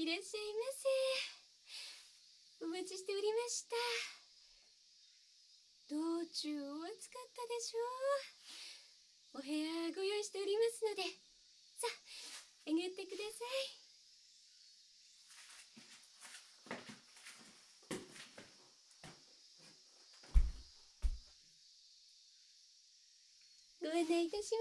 いらっしゃいませ。お待ちしておりました。道中お暑かったでしょう。お部屋ご用意しておりますので、さあ上がってください。ご案内いたします。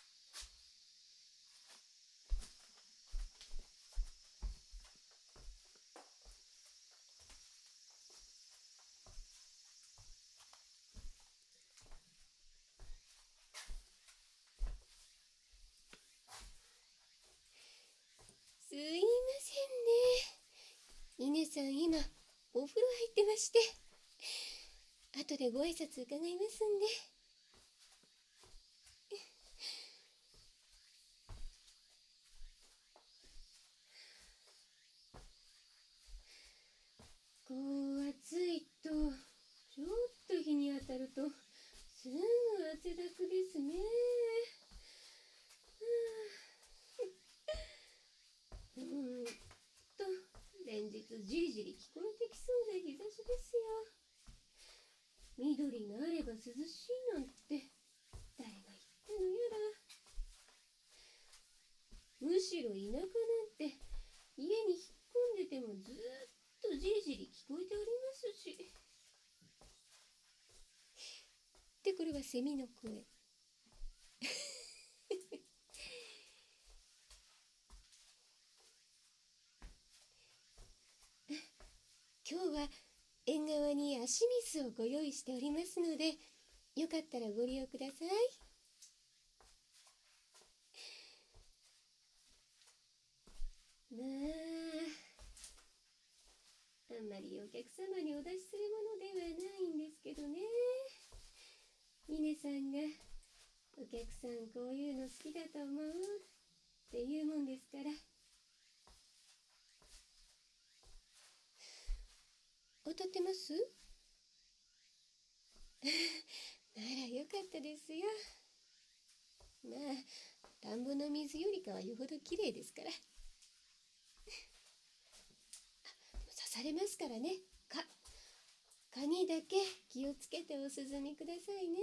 すいませんね。稲さん今お風呂入ってまして、後でご挨拶伺いますんで。こう暑いとちょっと日に当たるとすぐ汗だくですね。連日じりじり聞こえてきそうな日差しですよ。緑があれば涼しいなんて誰が言ったのやら。むしろ田舎なんて家に引っ込んでてもずっとじりじり聞こえておりますし。で、これはセミの声。今日は縁側に足水をご用意しておりますので、よかったらご利用ください。まあ、あんまりお客様にお出しするものではないんですけどね。峰さんがお客さんこういうの好きだと思うって言うもんですから。当たってます？ならよかったですよ。まあ、田んぼの水よりかはよほどきれいですから。刺されますからね。蚊にだけ気をつけてお涼みくださいね。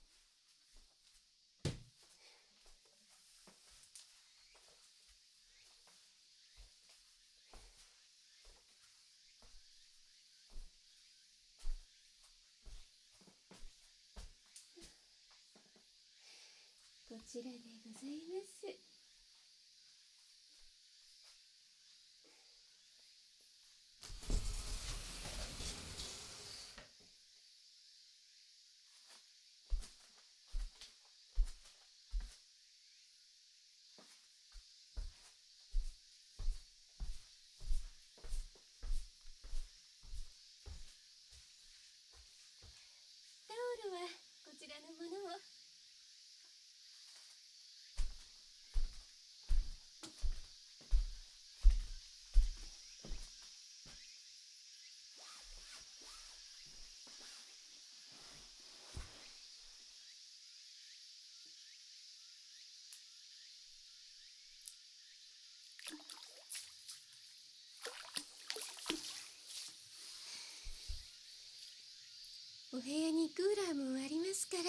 こちらでございます。タオルはこちらのものを。お部屋にクーラーもありますから、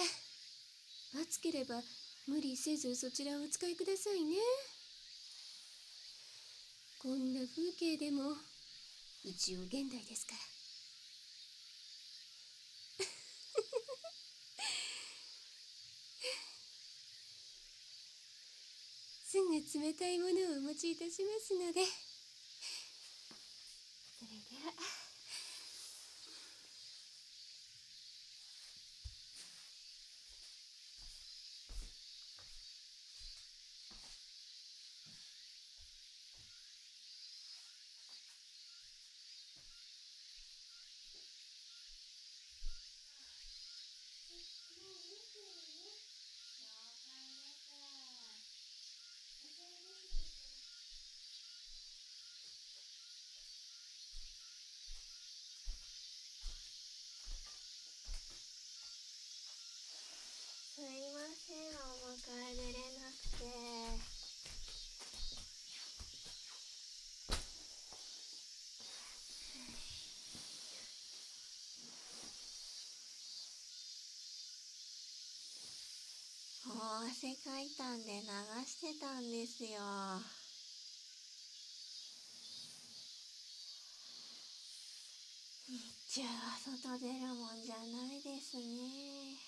暑ければ無理せずそちらをお使いくださいね。こんな風景でも一応現代ですから。すぐ冷たいものをお持ちいたしますので。それでは。すいません、お迎え出れなくて。 汗かいたんで流してたんですよ。日中は外出るもんじゃないですね。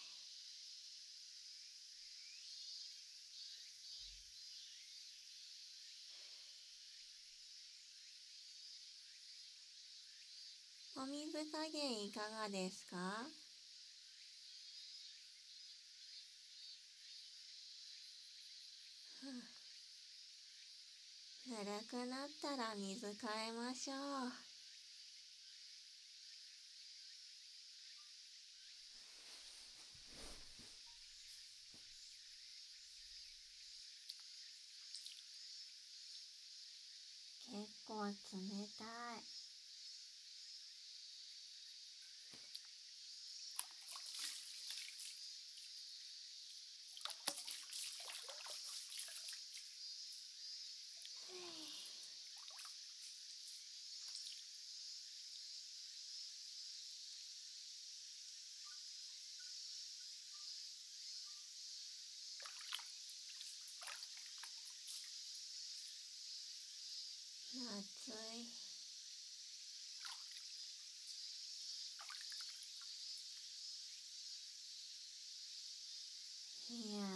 お水加減いかがですか？ぬるくなったら水変えましょう。結構冷たい。暑い。いや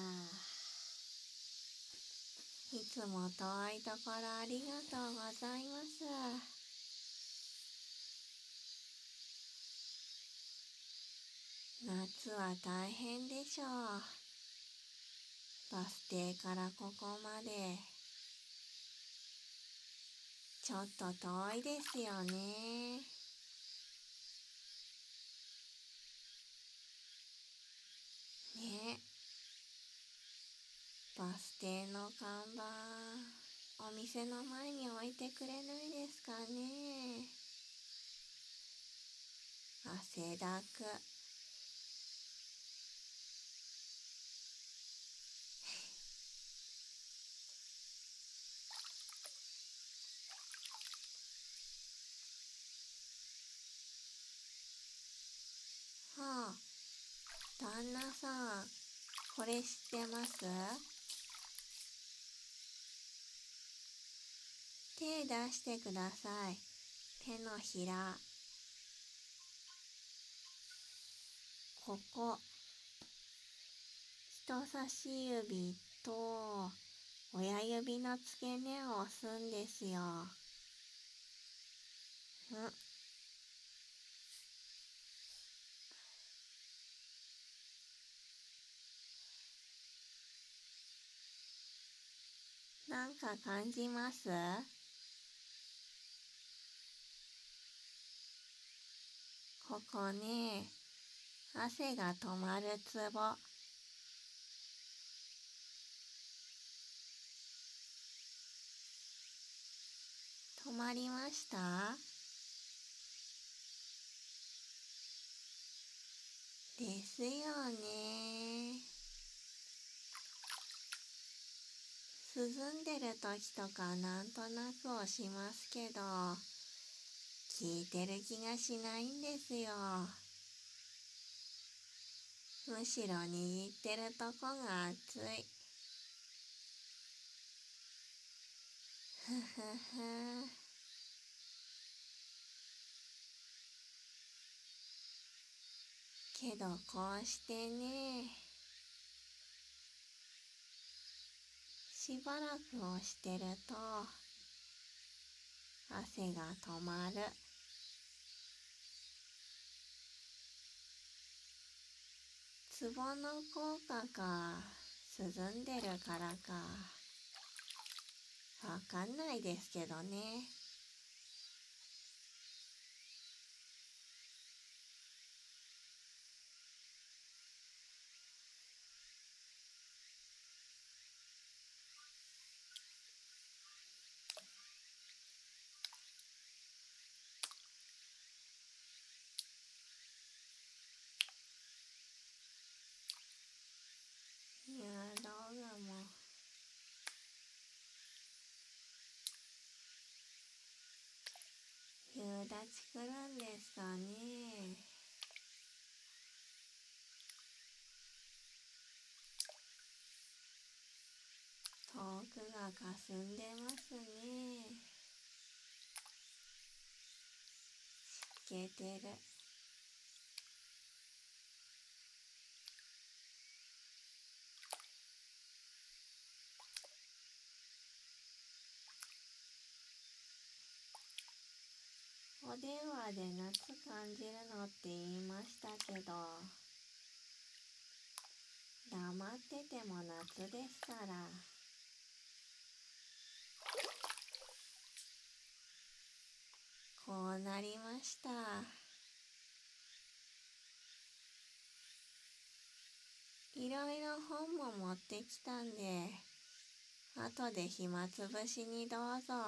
ー、いつも遠いところありがとうございます。夏は大変でしょう。バス停からここまでちょっと遠いですよね。ね、バス停の看板お店の前に置いてくれないですかね。汗だく。はあ、旦那さん、これ知ってます？手出してください。手のひら。ここ。人差し指と親指の付け根を押すんですよ。なんか感じます？ここね、汗が止まるツボ。止まりました？ですよね。涼んでる時とかなんとなく押しますけど、効いてる気がしないんですよ。むしろ握ってるとこが熱い。ふふふ。けどこうしてね、しばらく押してると汗が止まる。ツボの効果か、涼んでるからか、わかんないですけどね。いや、道具もがかすんでますね。湿気てる。お電話で夏感じるのって言いましたけど、黙ってても夏ですから。こうなりました。いろいろ本も持ってきたんで、後で暇つぶしにどうぞ。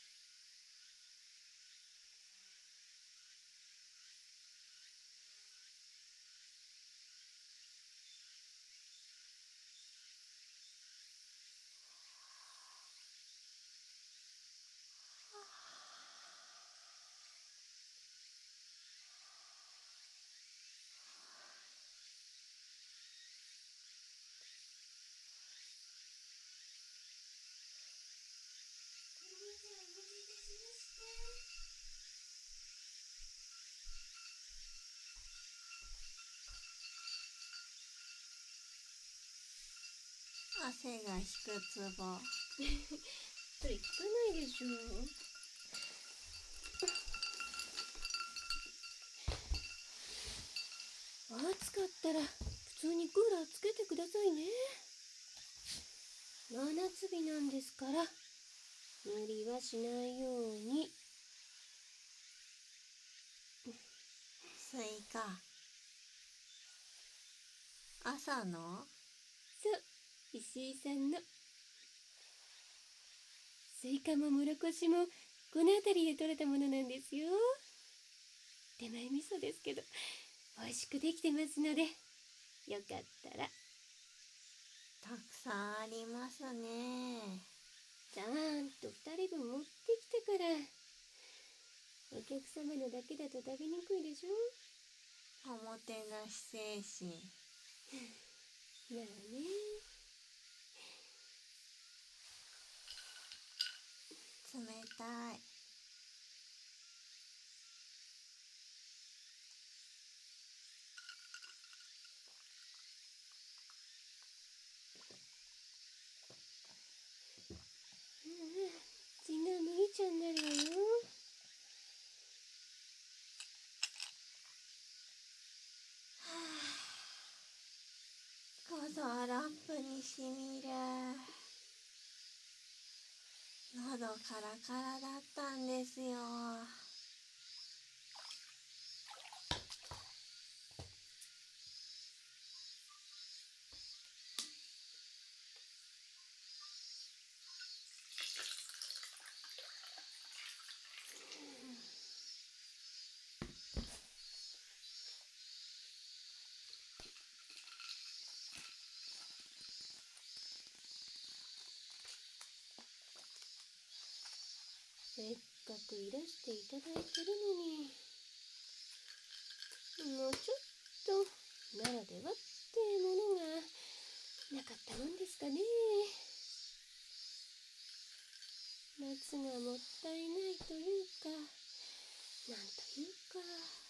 汗が引くツボ。 それ聞かないでしょ。暑かったら普通にクーラーつけてくださいね。真夏日なんですから、無理はしないように。 スイカ。朝の？ そう、石井さんの。スイカももろこしもこの辺りで採れたものなんですよ。手前味噌ですけど美味しくできてますので、よかったら。 たくさんありますね。 ちゃんと2人分持ってきてから。お客様のだけだと食べにくいでしょ。 おもてなし精神。 まあね。 冷たい。 血が麦茶になるわよ。 ゴゾラップにしみる。喉カラカラだったんですよ。 せっかくいらしていただいてるのに、もうちょっとならではってものがなかったもんですかね。夏がもったいないというか、なんというか。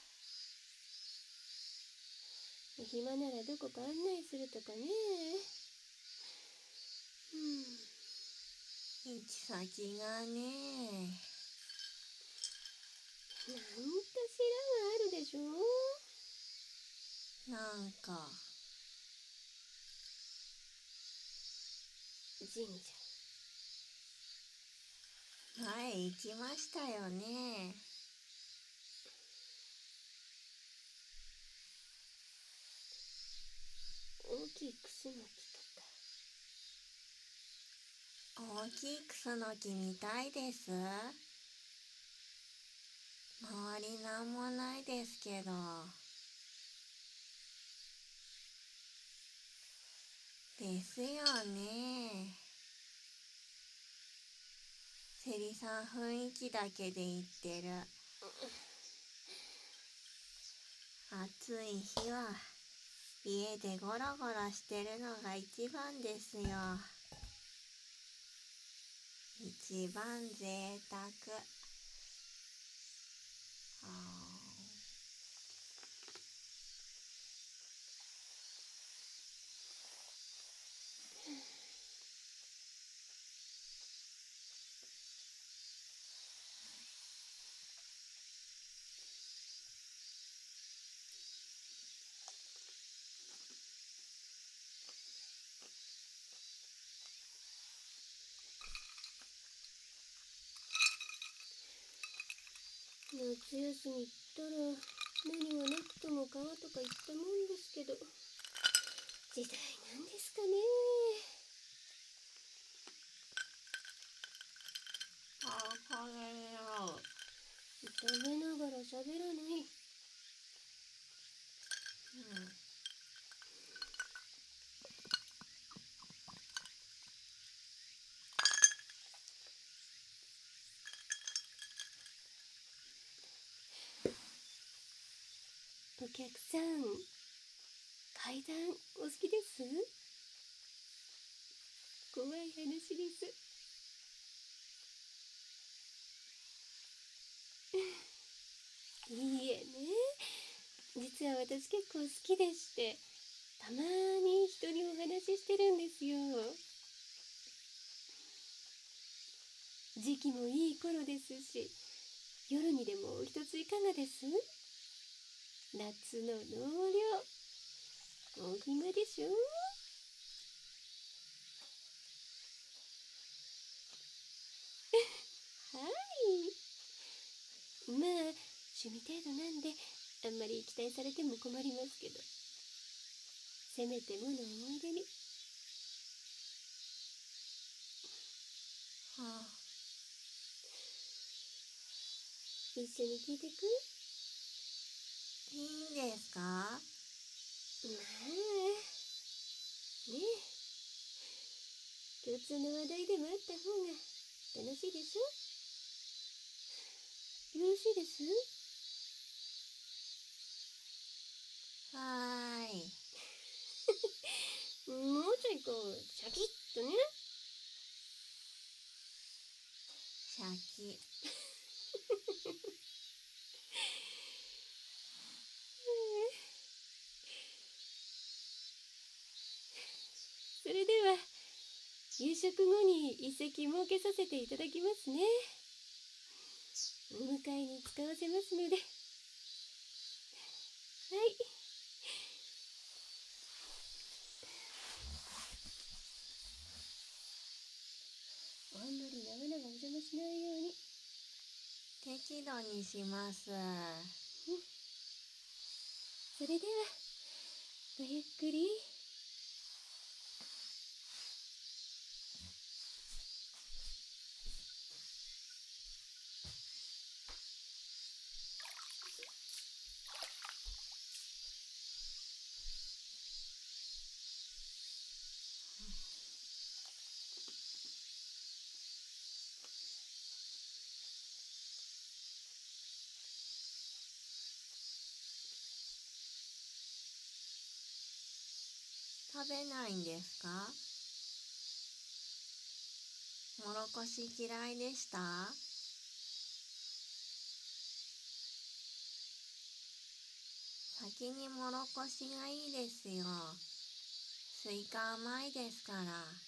暇ならどこか案内するとかね。 行き先がね。 なんかしらがあるでしょ。 なんか神社。 前行きましたよね。 大きいクスノキとか。 大きいクスノキみたいです。周りなんもないですけど。ですよね。セリさん雰囲気だけで言ってる。暑い日は家でゴロゴロしてるのが一番ですよ。 一番贅沢。 夏休みったら何はなくとも川とか行ったもんですけど、時代なんですかね。 これよ。 食べながら喋らない。お客さん、階段お好きです？怖い話です。いいえね、実は私結構好きでして、たまに人にお話ししてるんですよ。時期もいい頃ですし、夜にでも一ついかがです？夏の納涼、お暇でしょ？はい。まあ、趣味程度なんで、あんまり期待されても困りますけど、せめてもの思い出に。一緒に聞いてく？ いいんですか？ まあ、ねえ、共通の話題でもあった方が楽しいでしょ？よろしいです？ はーい。 もうちょいこう、シャキッとね。 シャキ。 それでは、夕食後に一席設けさせていただきますね。お迎えに使わせますので。はい。あんまり長々お邪魔しないように。 適度にします。 それでは、ごゆっくり。 食べないんですか？もろこし嫌いでした？先にもろこしがいいですよ。スイカ甘いですから。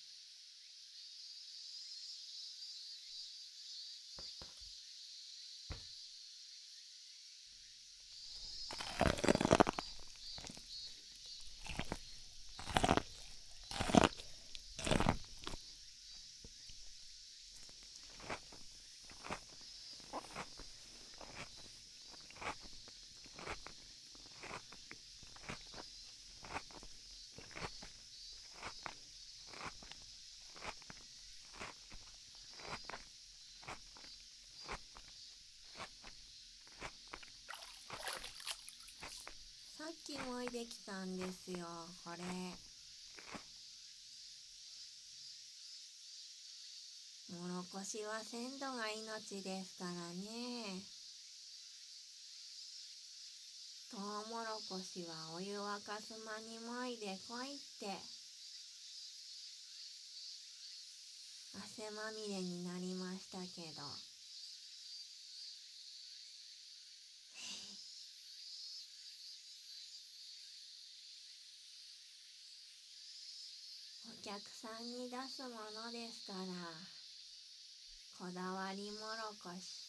さっきもいできたんですよ、これ。もろこしは鮮度が命ですからね。とうもろこしはお湯沸かす間にもいでこいって。 汗まみれになりましたけど、お客さんに出すものですから、こだわりもろこし。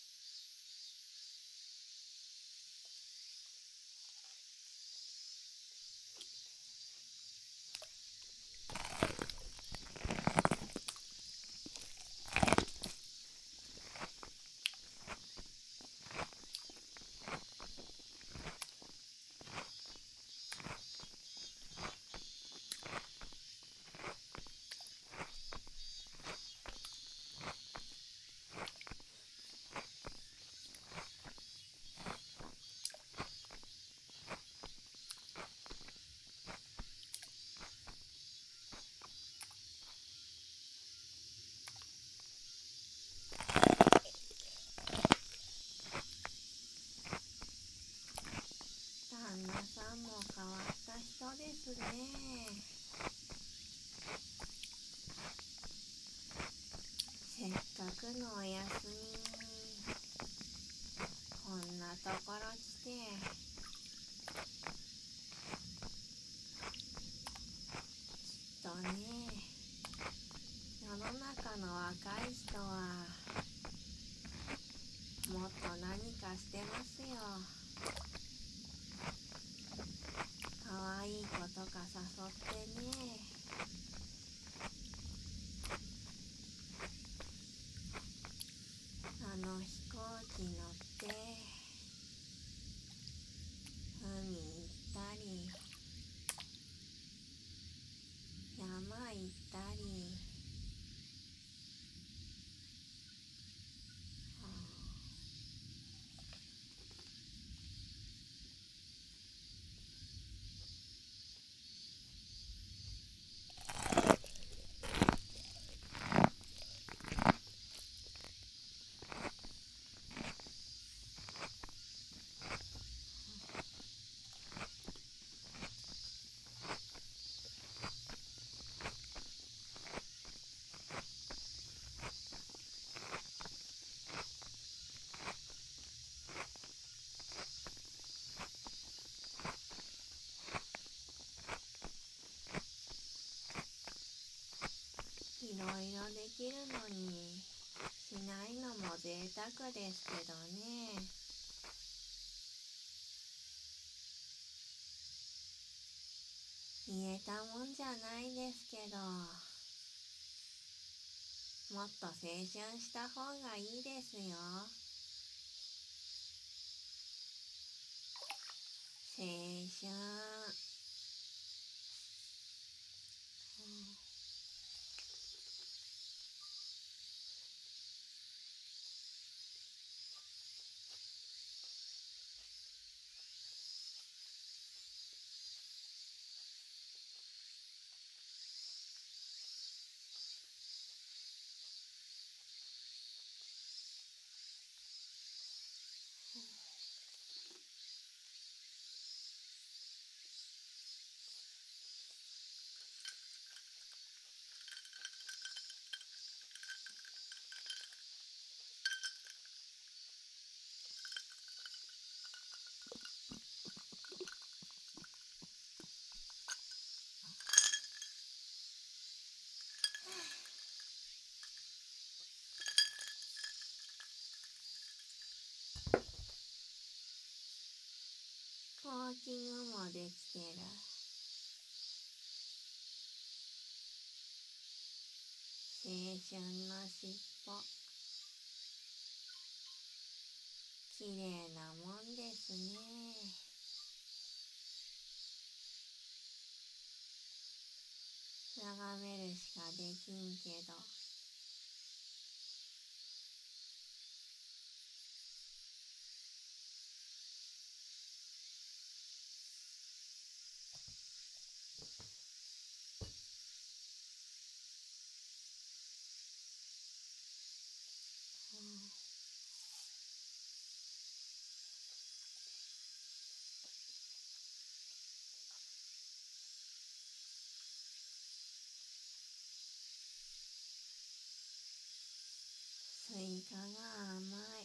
旦那さんも変わった人ですね。せっかくのお休みにこんなところ来て、きっとね、世の中の若い人はもっと何かしてますよ。可愛い子とか誘ってね、飛行機乗って海行ったり山行ったり、いろいろできるのにしないのも贅沢ですけどね。言えたもんじゃないですけど、もっと青春した方がいいですよ。青春。ウォーキングもできてる。青春のしっぽ、きれいなもんですね。眺めるしかできんけど、 かが甘い。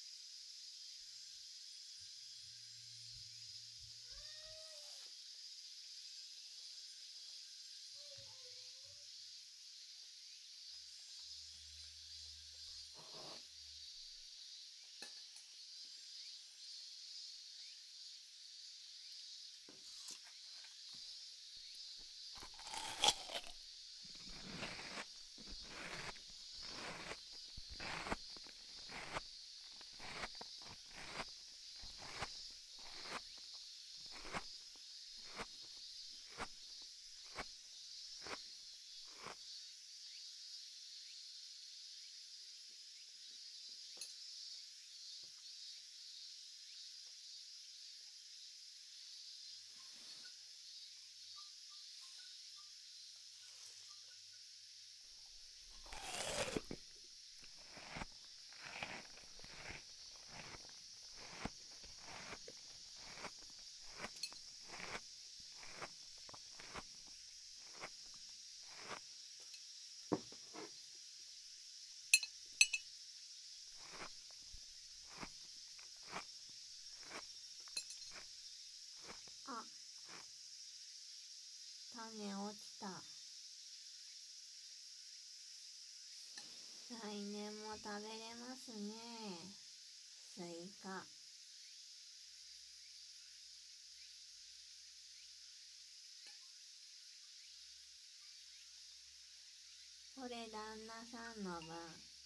あ、種落ちた。来年も食べれますね。スイカ。これ旦那さんの分。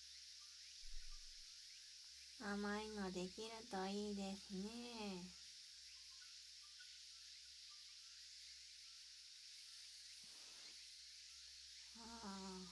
甘いのできるといいですね。あ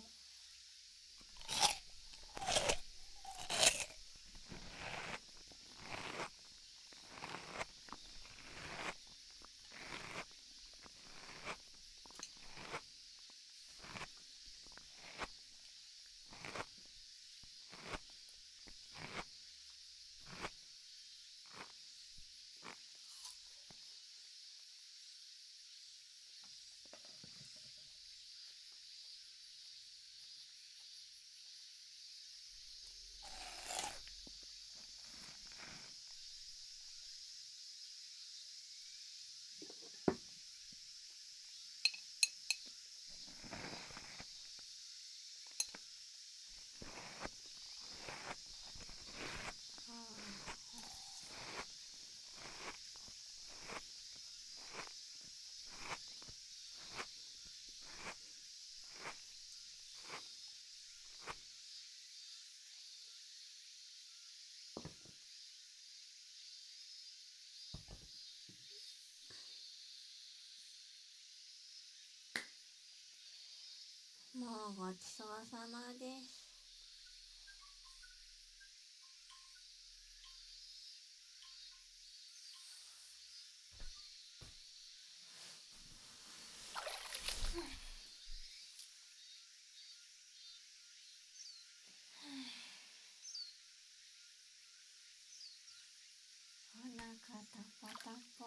もうごちそうさまです。お腹タポタポ。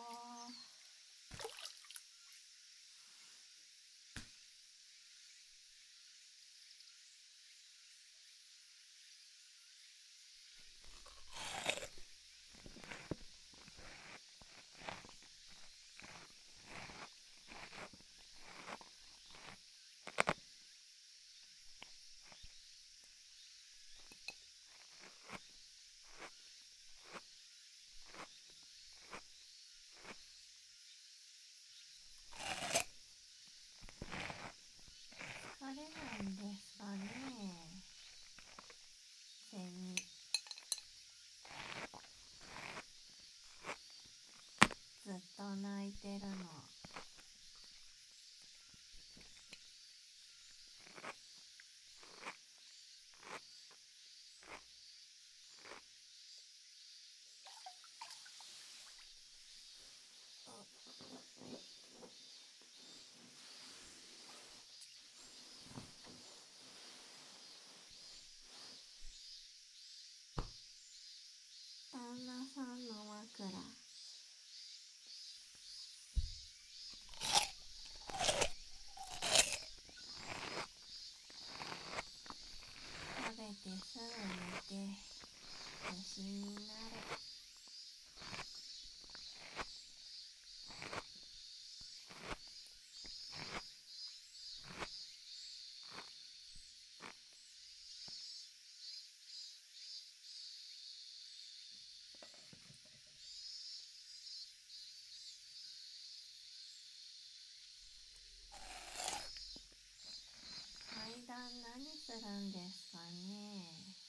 するんですかね。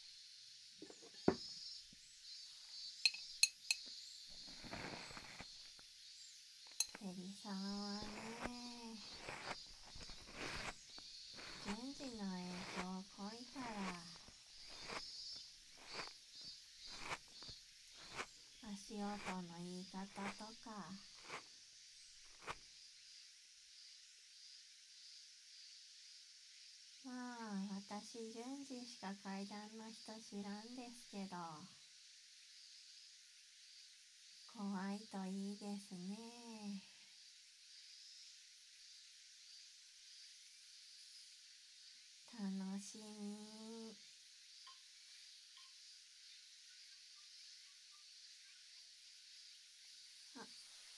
セリさんはね、順次の影響濃いから、足音の言い方とか、まあ私順次しか階段の人知らんですけど、怖いといいですね。楽しみ。あ、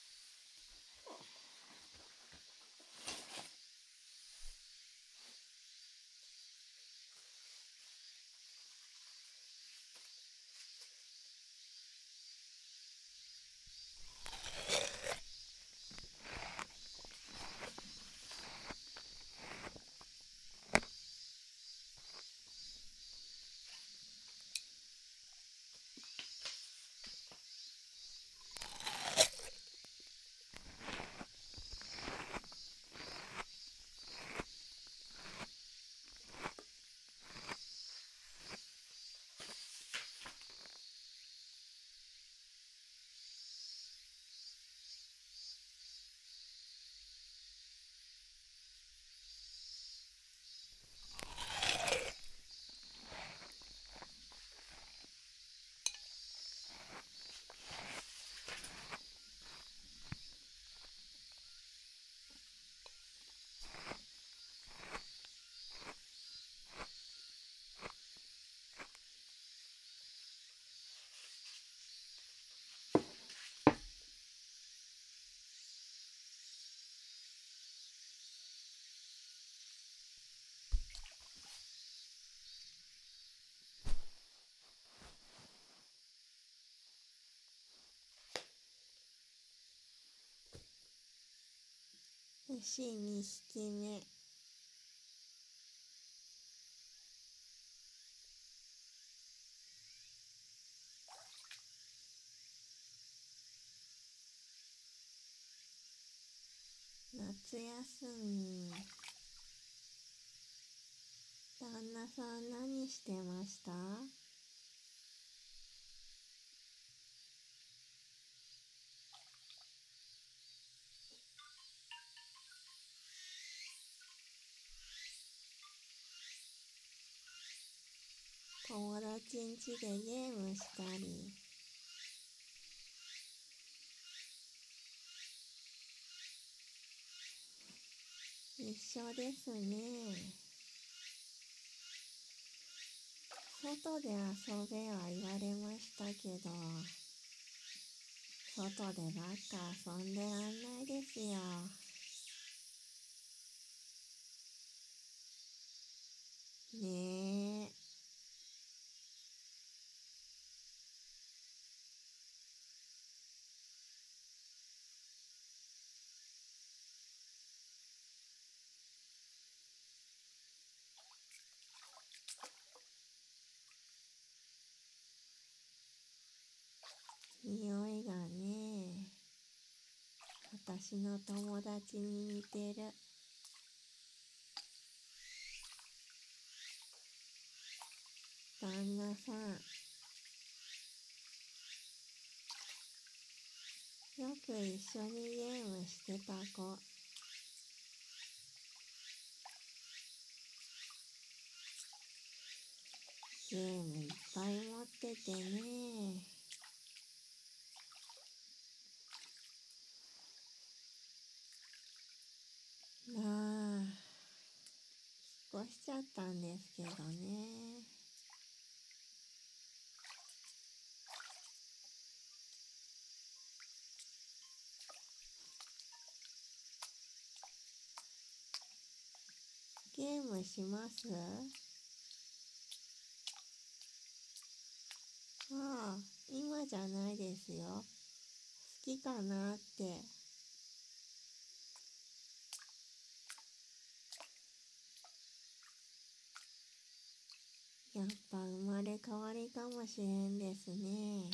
牛2匹目。夏休み、旦那さん何してました？友達ん家でゲームしたり。一緒ですね。外で遊べは言われましたけど、外でばっか遊んでらんないですよ。ねえ。匂いがね、私の友達に似てる。旦那さん、よく一緒にゲームしてた子。ゲームいっぱい持っててね。まあ、引っ越しちゃったんですけどね。ゲームします？ああ、今じゃないですよ。好きかなって。 やっぱ生まれ変わりかもしれんですね。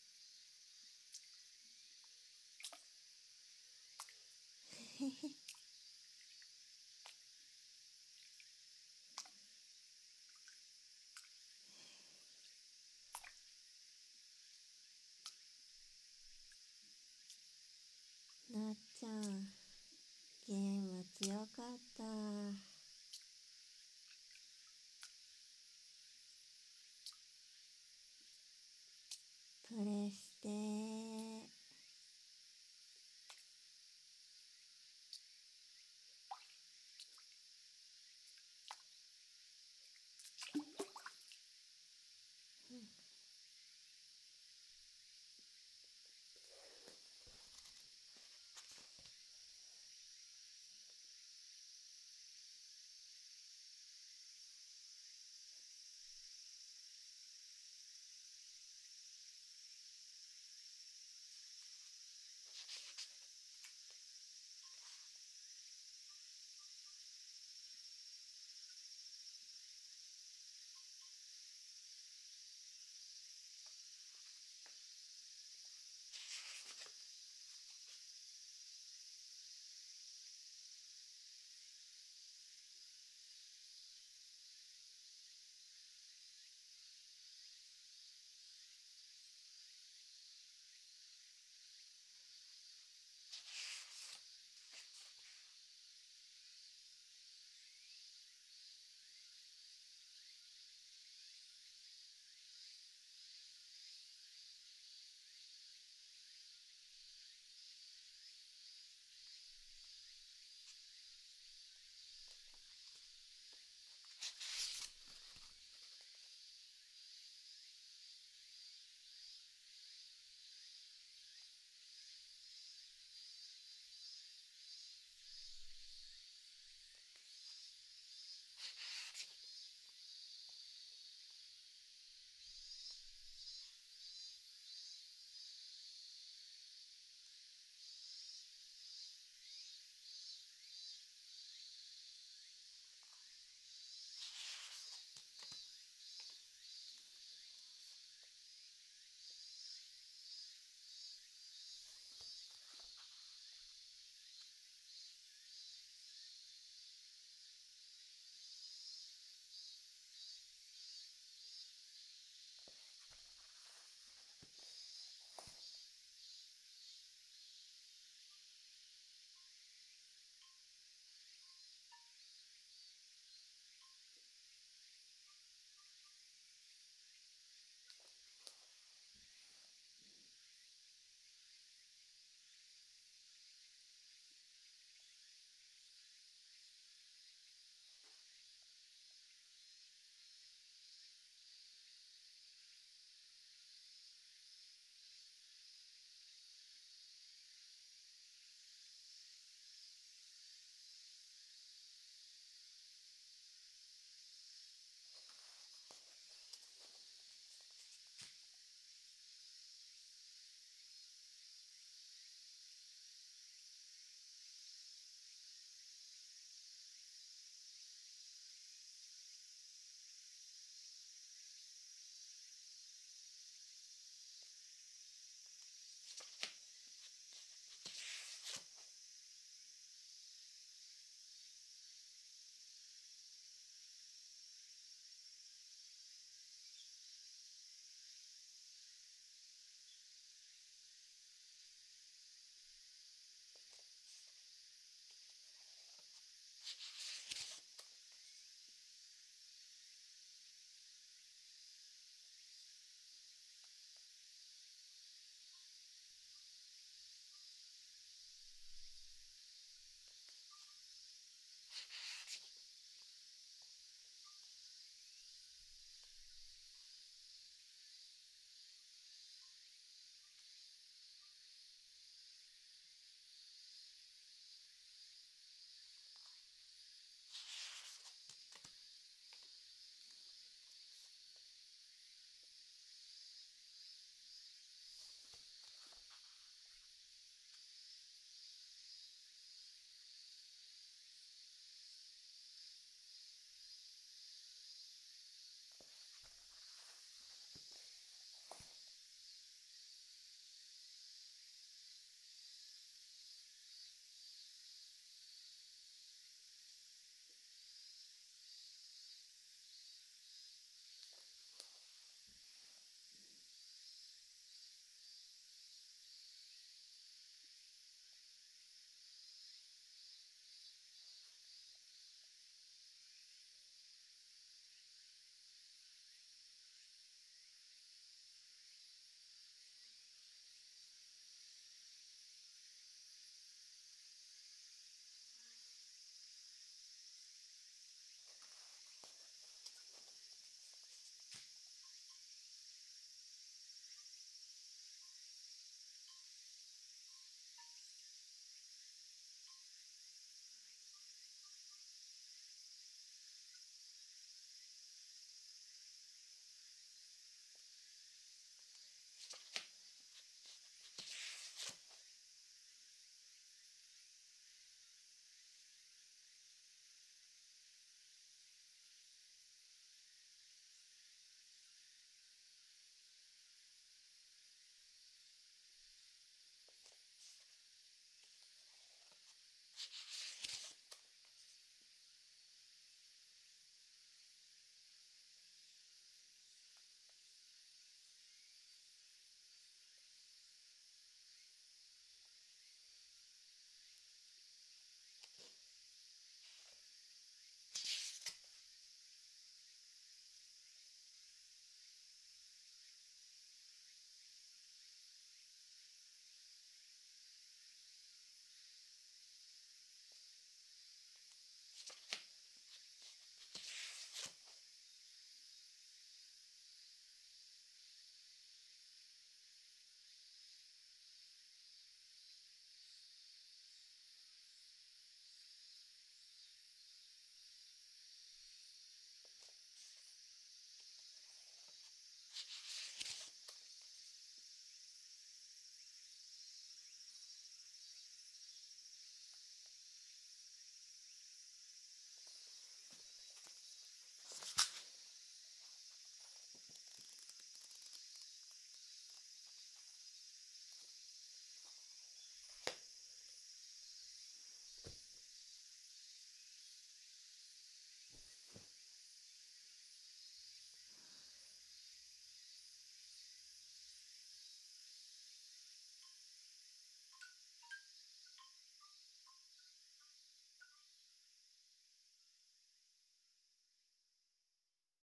なっちゃん、ゲーム強かった。プ